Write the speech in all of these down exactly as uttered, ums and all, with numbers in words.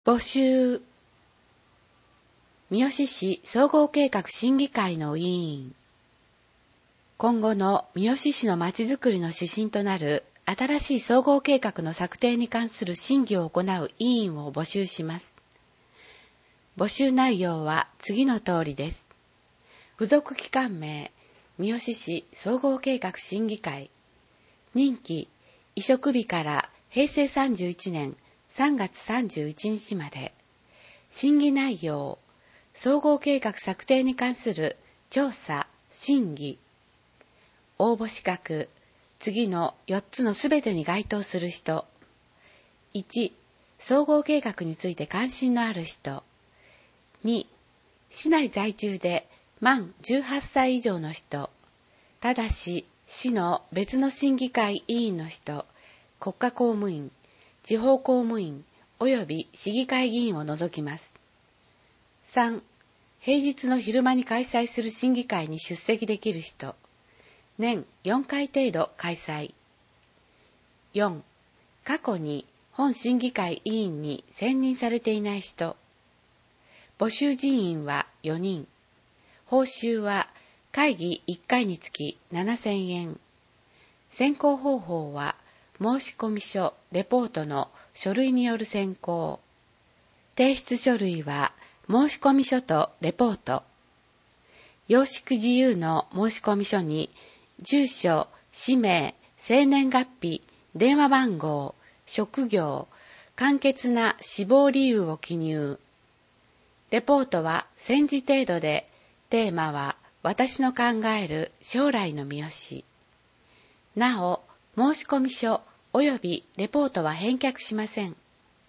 募集。三好市総合計画審議会の委員。今後の三好市のまちづくりの指針となる新しい総合計画の策定に関する審議を行う委員を募集します。募集内容は次の通りです。付属機関名、三好市総合計画審議会。任期、委嘱日からへいせいさんじゅういちねんさんがつさんじゅういちにちまで。審議内容、総合計画策定に関する調査、審議。応募資格、次のよっつのすべてに該当する人。いち、総合計画について関心のある人。に、市内在住で満じゅうはっさい以上の人。ただし、市の別の審議会委員の人、国家公務員、地方公務員及び市議会議員を除きます。さん、平日の昼間に開催する審議会に出席できる人。年よんかい程度開催。よん、過去に本審議会委員に選任されていない人。募集人員はよにん。報酬は会議いっかいにつきななせんえん。選考方法は申込書、レポートの書類による選考。提出書類は申込書とレポート。要識自由の申込書に住所、氏名、生年月日、電話番号、職業、簡潔な死亡理由を記入。レポートはせんじ程度で、テーマは私の考える将来の三好。なお、申込書及びレポートは返却しません。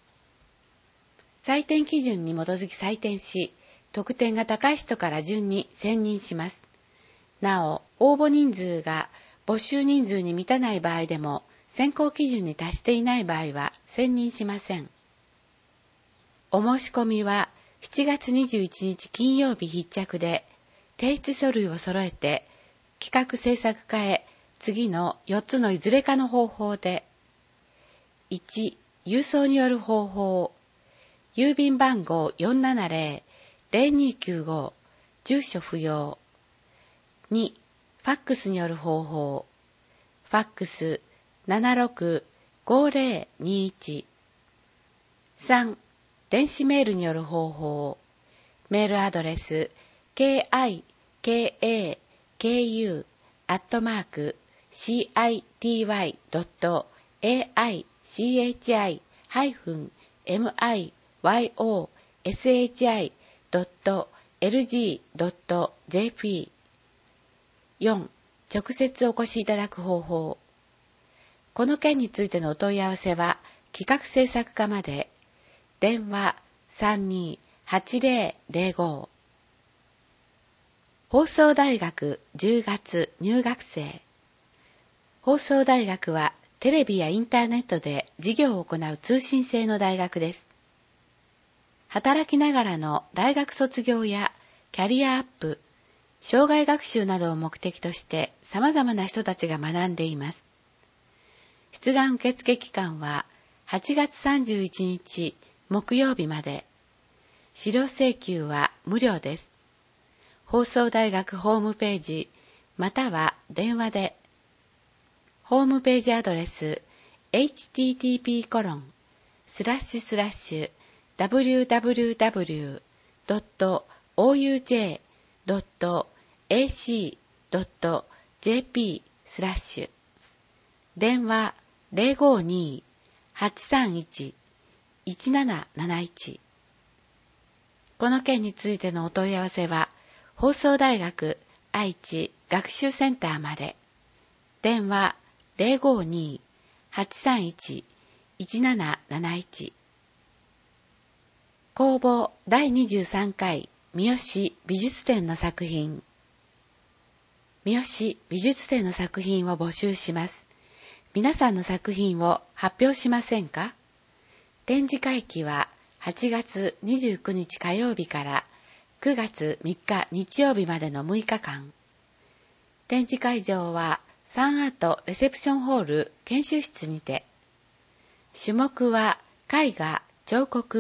採点基準に基づき採点し、得点が高い人から順に選任します。なお、応募人数が募集人数に満たない場合でも、選考基準に達していない場合は選任しません。お申し込みはしちがつにじゅういちにち金曜日必着で、提出書類を揃えて、企画制作課へ次のよっつのいずれかの方法で、いち、郵送による方法。郵便番号 よんななぜろ ぜろにきゅうご、住所不要。に、ファックスによる方法。ファックス ななろくごぜろにいち。さん、電子メールによる方法。メールアドレス ケーアイケーエーケーユー アットマーク シーアイティーワイ ドット エーアイシーエイチアイ ハイフン エムアイワイオーエスエイチアイ ドット エルジー ドット ジェーピー。よん、直接お越しいただく方法。この件についてのお問い合わせは、企画制作課まで。電話 さんにーはちぜろぜろご。放送大学じゅうがつ入学生。放送大学はテレビやインターネットで授業を行う通信制の大学です。働きながらの大学卒業やキャリアアップ、生涯学習などを目的として様々な人たちが学んでいます。出願受付期間ははちがつさんじゅういちにち木曜日まで。資料請求は無料です。放送大学ホームページまたは電話で。ホームページアドレス エイチティーティーピーコロンスラッシュスラッシュダブリューダブリューダブリュードットオーユージェードットエーシードットジェーピー スラッシュ。電話 ゼロごにーはちさんいちいちなななないち。この件についてのお問い合わせは、放送大学愛知学習センターまで。電話 ゼロごにーはちさんいちいちなななないち。公募だいにじゅうさんかい三好美術展の作品。三好美術展の作品を募集します。皆さんの作品を発表しませんか？展示会期ははちがつにじゅうくにち火曜日からくがつみっか日曜日までのむいかかん。展示会場はサンアートレセプションホール研修室にて。種目は絵画、彫刻、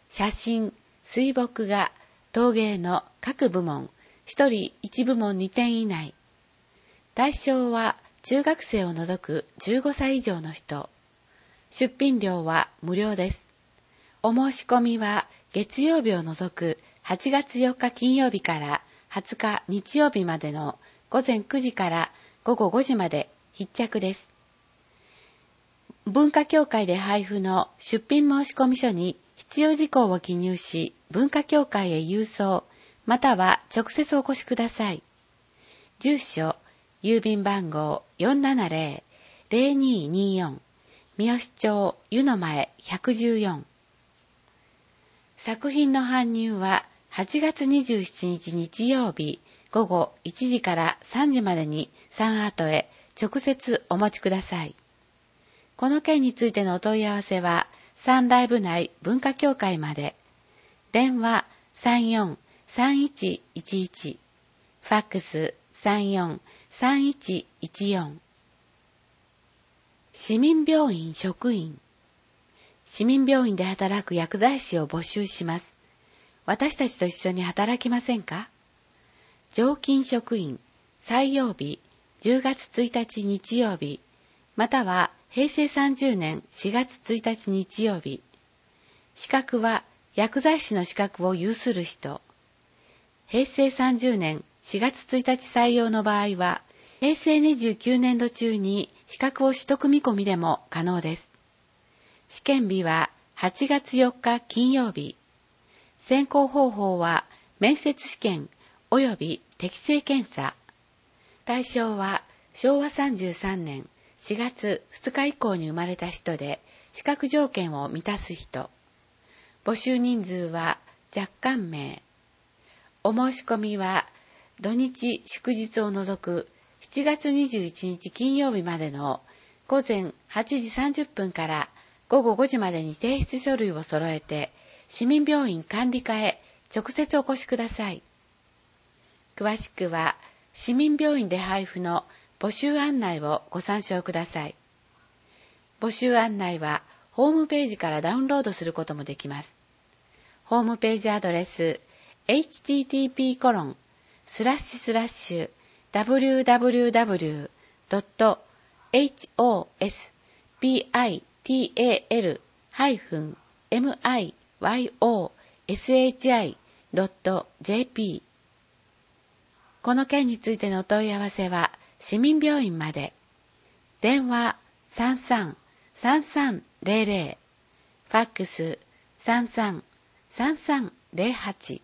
写真、水墨画、陶芸の各部門、ひとりいち部門にてん以内。対象は中学生を除くじゅうごさい以上の人。出品料は無料です。お申し込みは月曜日を除くはちがつよっか金曜日からはつか日曜日までのごぜんくじからごごごじまで必着です。文化協会で配布の出品申込書に必要事項を記入し、文化協会へ郵送、または直接お越しください。住所、郵便番号 よんななぜろ ぜろにによん、三好町湯の前ひゃくじゅうよん。作品の搬入ははちがつにじゅうしちにち日曜日ごごいちじからさんじまでにサンアートへ直接お持ちください。この件についてのお問い合わせはサンライブ内文化協会まで。電話 さんよんさんいちいちいち、ファックス さんよんさんいちいちよん。市民病院職員。市民病院で働く薬剤師を募集します。私たちと一緒に働きませんか？常勤職員、採用日じゅうがつついたち日曜日、またはへいせいさんじゅうねんしがつついたち日曜日。資格は薬剤師の資格を有する人。へいせいさんじゅうねんしがつついたち採用の場合は、へいせいにじゅうきゅうねんど中に資格を取得見込みでも可能です。試験日ははちがつよっか金曜日。選考方法は面接試験及び適性検査。対象はしょうわさんじゅうさんねんしがつふつか以降に生まれた人で資格条件を満たす人。募集人数は若干名。お申し込みは土日祝日を除くしちがつにじゅういちにち金曜日までのごぜんはちじさんじゅっぷんからごごごじまでに提出書類を揃えて市民病院管理課へ直接お越しください。詳しくは市民病院で配布の募集案内をご参照ください。募集案内はホームページからダウンロードすることもできます。ホームページアドレス エイチティーティーピーコロンスラッシュスラッシュダブリューダブリューダブリュードットエイチオーエスピーアイティーエーエルハイフンエムアイワイオーエスエイチアイドットジェーピー。この件についてのお問い合わせは市民病院まで。電話 さんさんさんさんぜろぜろ、ファックス さんさんさんさんぜろはち。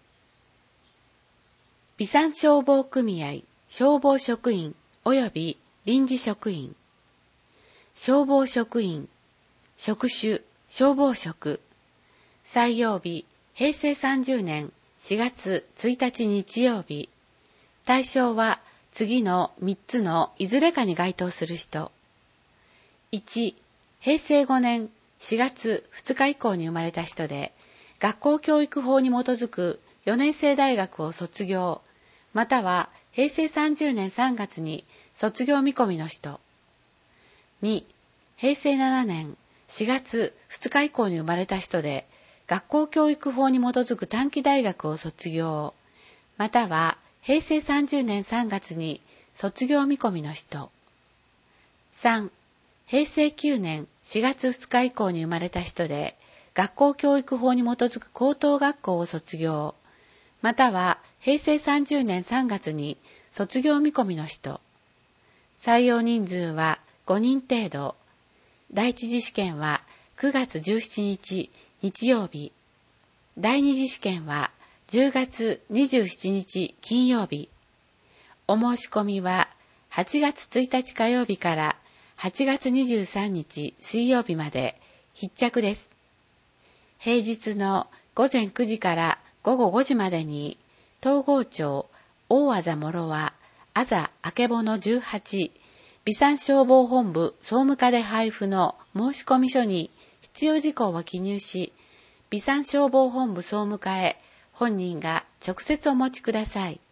備産消防組合消防職員及び臨時職員。消防職員、職種消防職。採用日へいせいさんじゅうねんしがつついたち日曜日。対象は次のみっつのいずれかに該当する人。いち、へいせいごねんしがつふつか以降に生まれた人で、学校教育法に基づくよねんせい大学を卒業、またはへいせいさんじゅうねんさんがつに卒業見込みの人。に、へいせいななねんしがつふつか以降に生まれた人で、学校教育法に基づく短期大学を卒業、またはへいせいさんじゅうねんさんがつに卒業見込みの人。さん、へいせいきゅうねんしがつふつか以降に生まれた人で、学校教育法に基づく高等学校を卒業、またはへいせいさんじゅうねんさんがつに卒業見込みの人。採用人数はごにん程度。第一次試験はくがつじゅうしちにち日曜日。第二次試験はじゅうがつにじゅうしちにち金曜日。お申し込みははちがつついたち火曜日からはちがつにじゅうさんにち水曜日まで必着です。平日のごぜんくじからごごごじまでに東郷町大あざ諸和あざあけぼのじゅうはち備産消防本部総務課で配布の申込書に必要事項を記入し、備産消防本部総務課へ本人が直接お持ちください。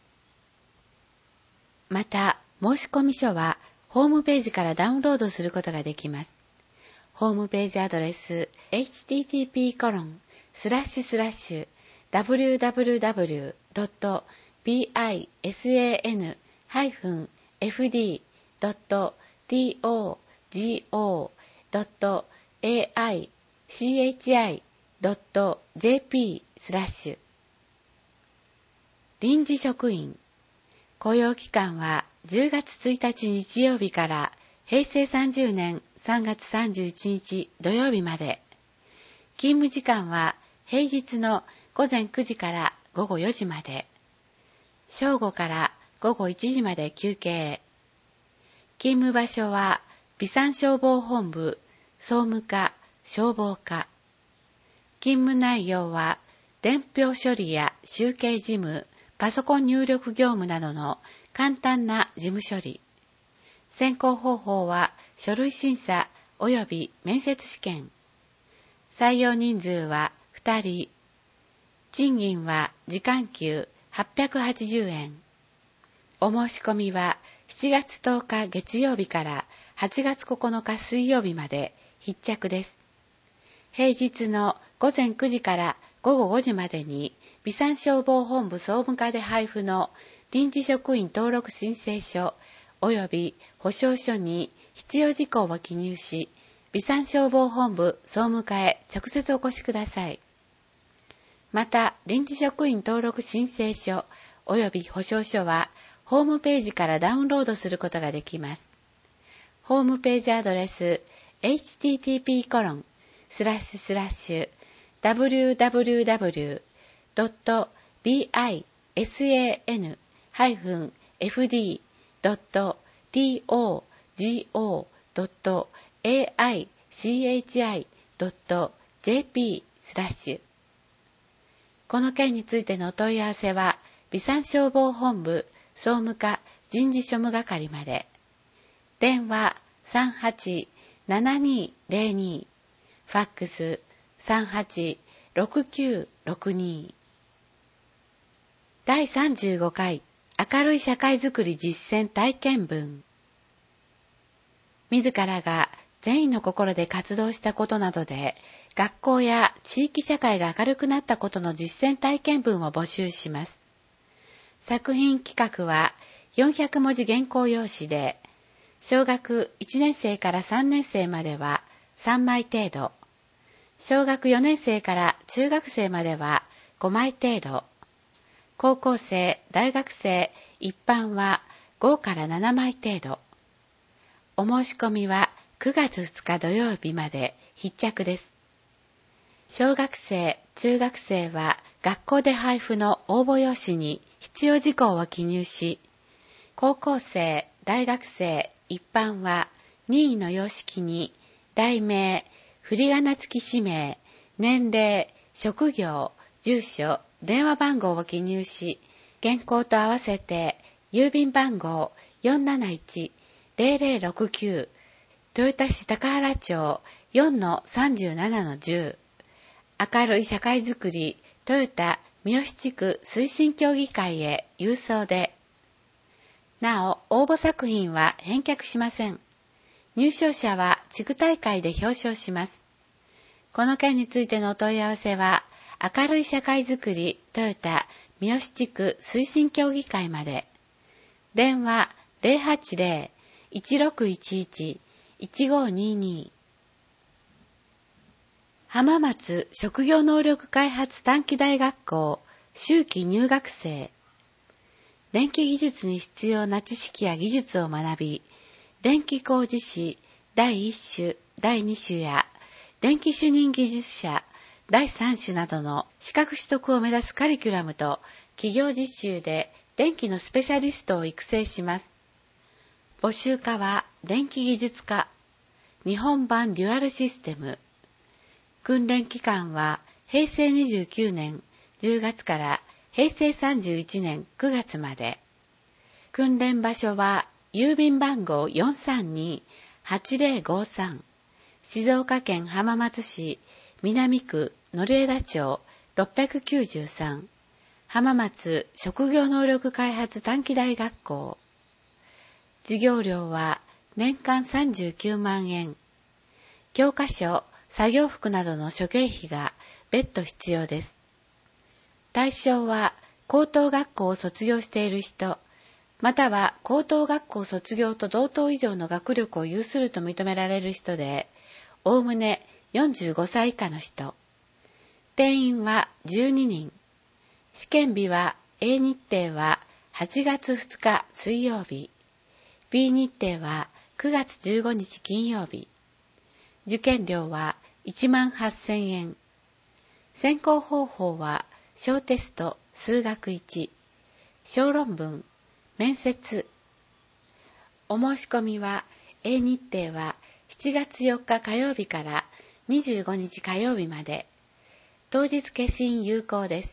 また、申込書はホームページからダウンロードすることができます。ホームページアドレス エイチティーティーピーコロンスラッシュスラッシュ ダブリューダブリューダブリュードットビサンエフディードットトゴドットエーアイシーエイチアイドットジェーピー スラッシュ臨時職員雇用期間はじゅうがつついたち日曜日からへいせいさんじゅうねんさんがつさんじゅういちにち土曜日まで。勤務時間は平日のごぜんくじからごごよじまで。正午からごごいちじまで休憩。勤務場所は備産消防本部、総務課、消防課。勤務内容は伝票処理や集計事務、パソコン入力業務などの簡単な事務処理。選考方法は書類審査及び面接試験。採用人数はふたり。賃金は時間給はっぴゃくはちじゅうえん。お申し込みはしちがつとおか月曜日からはちがつここのか水曜日まで必着です。平日のごぜんくじからごごごじまでに備産消防本部総務課で配布の臨時職員登録申請書及び保証書に必要事項を記入し、備産消防本部総務課へ直接お越しください。また、臨時職員登録申請書及び保証書はホームページからダウンロードすることができます。ホームページアドレス エイチティーティーピーコロンスラッシュスラッシュダブリューダブリューダブリュードットビサンエフディードットトゴドットエーアイシーエイチアイドットジェーピー スラッシュこの件についてのお問い合わせは備産消防本部総務課人事庶務係まで。電話さんはちななにゼロに、ファックスさんはちろくきゅうろくに。だいさんじゅうごかい明るい社会づくり実践体験文。自らが善意の心で活動したことなどで学校や地域社会が明るくなったことの実践体験文を募集します。作品企画はよんひゃくもじ原稿用紙で、小学いちねんせいからさんねんせいまではさんまい程度、小学よねんせいから中学生まではごまい程度、高校生、大学生、一般はごからななまい程度。お申し込みはくがつふつか土曜日まで必着です。小学生、中学生は学校で配布の応募用紙に必要事項を記入し、高校生、大学生、一般は任意の様式に題名、振り仮名付き氏名、年齢、職業、住所、電話番号を記入し、原稿と合わせて郵便番号 よんなないちゼロゼロろくきゅう 豊田市高原町 よんのさんじゅうななのじゅう明るい社会づくり豊田三好地区推進協議会へ郵送で。なお、応募作品は返却しません。入賞者は地区大会で表彰します。この件についてのお問い合わせは、明るい社会づくり豊田三好地区推進協議会まで。電話 ゼロはちゼロ いちろくいちいち いちごにに。浜松職業能力開発短期大学校秋季入学生。電気技術に必要な知識や技術を学び、電気工事士だいいっ種、だいに種や電気主任技術者だいさん種などの資格取得を目指すカリキュラムと企業実習で電気のスペシャリストを育成します。募集課は電気技術科、日本版デュアルシステム。訓練期間はへいせいにじゅうきゅうねんじゅうがつからへいせいさんじゅういちねんくがつまで。訓練場所は郵便番号 よんさんに はちゼロごさん、静岡県浜松市南区野枝町ろっぴゃくきゅうじゅうさん、浜松職業能力開発短期大学校。授業料は年間さんじゅうきゅうまんえん。教科書、作業服などの諸経費が別途必要です。対象は高等学校を卒業している人、または高等学校卒業と同等以上の学力を有すると認められる人で、おおむねよんじゅうごさい以下の人。定員はじゅうににん。試験日は A 日程ははちがつふつか水曜日、B 日程はくがつじゅうごにち金曜日。受験料はいちまんはっせんえん。選考方法は小テスト数学いち、小論文、面接。お申し込みは A 日程はしちがつよっか火曜日からにじゅうごにち火曜日まで。当日消印有効です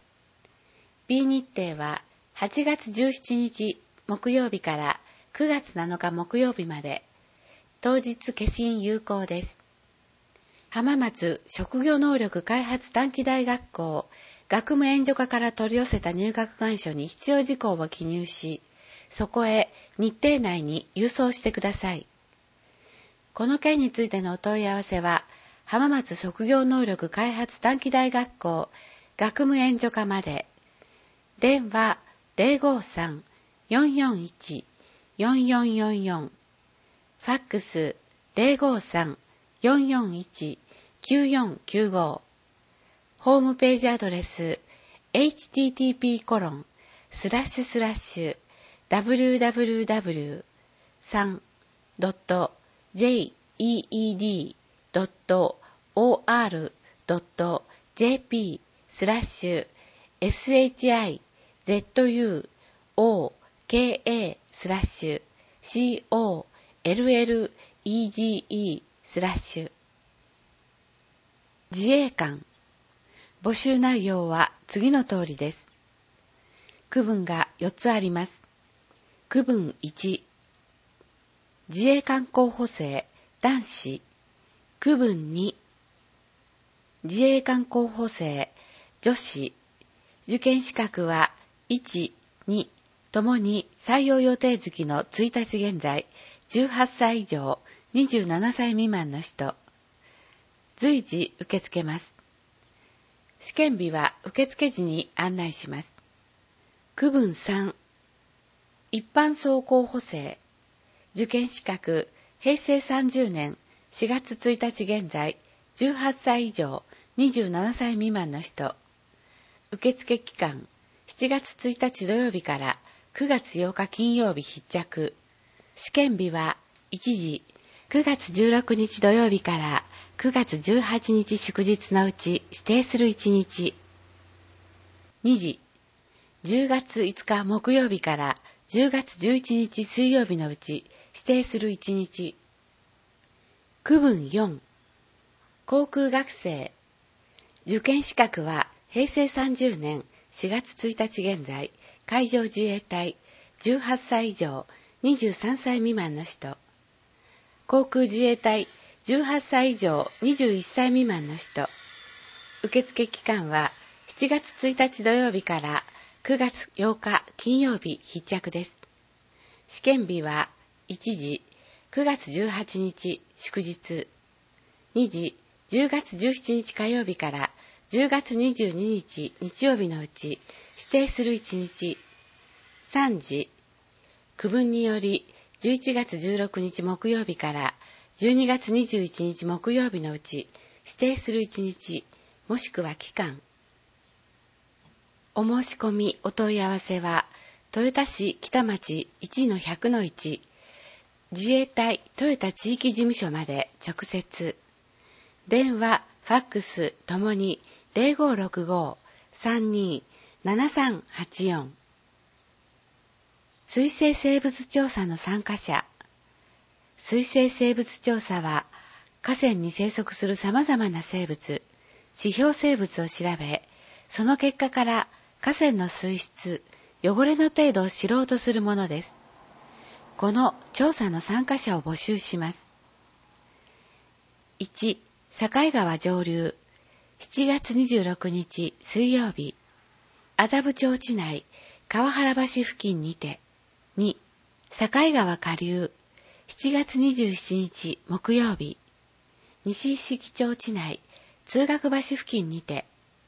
。B 日程ははちがつじゅうしちにち木曜日からくがつなのか木曜日まで。当日消印有効です。浜松職業能力開発短期大学校学務援助課から取り寄せた入学願書に必要事項を記入し、そこへ日程内に郵送してください。この件についてのお問い合わせは、浜松職業能力開発短期大学校学務援助課まで。電話 ゼロごさん よんよんいち よんよんよんよん。ファックス ゼロごさん よんよんいち きゅうよんきゅうご。ホームページアドレス エイチティーティーピーコロンスラッシュスラッシュダブリューダブリューダブリューさんドットジェイイーイーディードットオーアールドットジェーピースラッシュエスエイチアイゼットユーオーケーエースラッシュシーオーエルエルイージーイースラッシュ。自衛官。募集内容は次の通りです。区分がよっつあります。区分いち。自衛官候補生男子。区分に。自衛官候補生女子。受験資格はいち、にともに採用予定月のついたち現在じゅうはっさい以上にじゅうななさい未満の人。随時受け付けます。試験日は受付時に案内します。区分さん。一般総候補生。受験資格、へいせいさんじゅうねんしがつついたち現在、じゅうはっさい以上にじゅうななさい未満の人。受付期間、しちがつついたち土曜日からくがつようか金曜日必着。試験日はいちじ、くがつじゅうろくにち土曜日からくがつじゅうはちにち祝日のうち指定するいちにち。にじ、じゅうがついつか木曜日からじゅうがつじゅういちにち水曜日のうち指定するいちにち。区分よん。航空学生。受験資格はへいせいさんじゅうねんしがつついたち現在、海上自衛隊じゅうはっさい以上にじゅうさんさい未満の人。航空自衛隊じゅうはっさい以上にじゅういっさい未満の人。受付期間はしちがつついたち土曜日からくがつようか金曜日必着です。試験日はいちじ、くがつじゅうはちにち祝日。にじ、じゅうがつじゅうしちにち火曜日からじゅうがつにじゅうににち日曜日のうち指定するいちにち。さんじ、区分によりじゅういちがつじゅうろくにち木曜日からじゅうにがつにじゅういちにち木曜日のうち指定するいちにち、もしくは期間。お申し込みお問い合わせは、豊田市北町 いちのひゃくのいち、自衛隊豊田地域事務所まで直接。電話、ファックスともに ゼロごろくご さんにー ななさんはちよん。水生生物調査の参加者。水生生物調査は、河川に生息する様々な生物、指標生物を調べ、その結果から河川の水質、汚れの程度を知ろうとするものです。この調査の参加者を募集します。いち、境川上流、しちがつにじゅうろくにち水曜日、麻布町地内、川原橋付近にて。に、境川下流、しちがつにじゅうしちにち木曜日、西石木町地内、通学橋付近にて。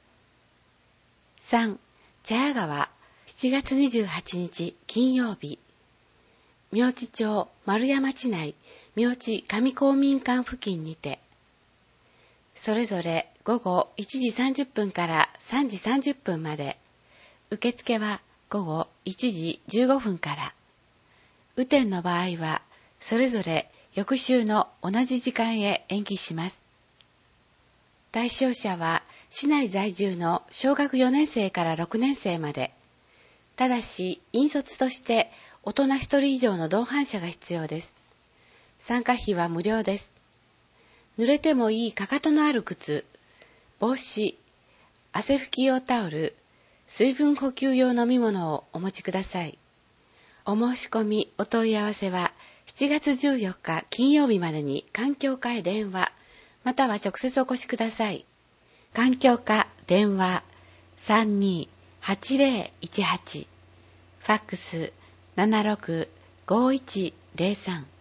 さん、茶屋川、しちがつにじゅうはちにち金曜日。明知町丸山地内明知上公民館付近にて、それぞれ午後いちじさんじゅっぷんからさんじさんじゅっぷんまで、受付は午後いちじじゅうごふんから。雨天の場合は、それぞれ翌週の同じ時間へ延期します。対象者は、市内在住の小学よねんせいからろくねんせいまで。ただし、引率として大人ひとり以上の同伴者が必要です。参加費は無料です。濡れてもいいかかとのある靴、帽子、汗拭き用タオル、水分補給用飲み物をお持ちください。お申し込み、お問い合わせはしちがつじゅうよっか金曜日までに環境課へ電話、または直接お越しください。環境課電話 さんにーはちぜろいちはち、ファックス ななろくごいちぜろさん。